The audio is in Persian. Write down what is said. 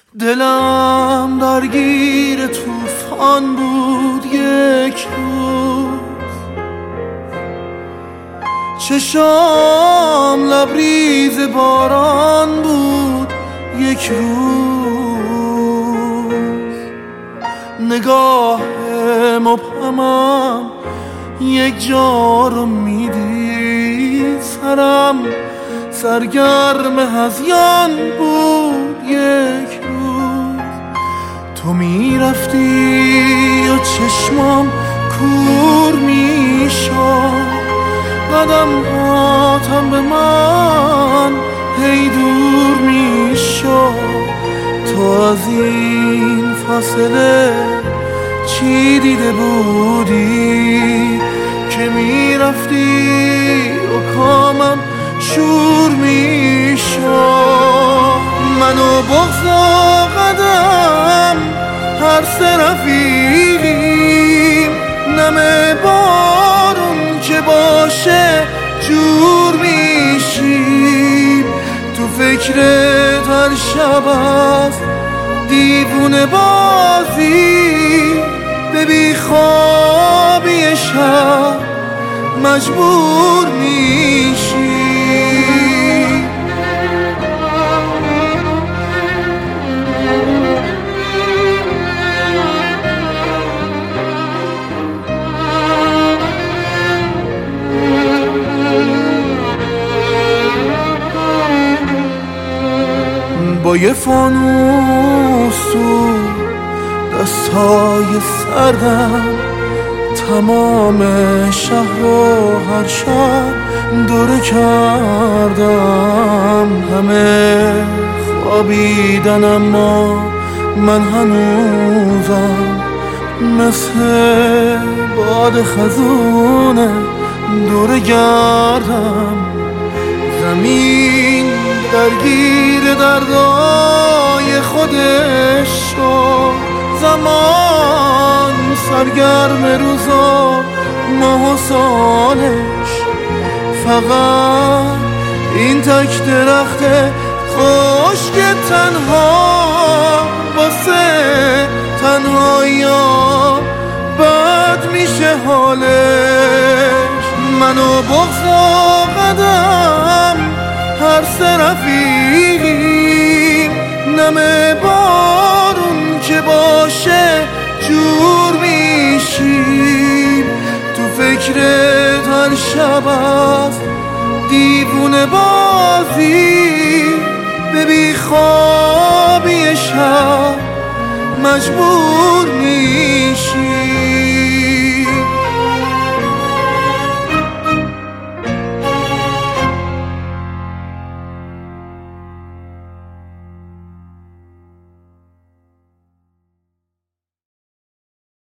دلم درگیر طوفان بود یک روز، چشام لبریز باران بود یک روز، نگاه مبهمم یک جا رو میدید، سرم سرگرم هذیان بود یک روز. تو میرفتی و چشمام کور میشد، قدم هاتم به من هی دور میشد. تو از این فاصله چی دیده بودی که میرفتی و کامم شور میشد؟ من و بغض و قدم هر سه رفیقیم، نم بارون که باشه جور میشیم. تو فکرت هر شب است دیوونه بازی، به بیخوابی شب مجبور میشی. با یه فانوس تو دستای سردم، تمام شهر و هر شب دوره کردم. همه خوابیدن اما من هنوزم مثل باد خزونه دوره گردم. زمین درگیر دردای خودش شد، زمان سرگرم روزا ماه و سالش. فقط این تک درخت خشک تنها واسه تنهایی ها بد میشه حالش. من و بغض و قدم هر سه رفیقیم، نم بارون که باشه جور میشیم. تو فکرت هر شب است دیوونه بازی، به بیخوابی شب مجبور میشیم.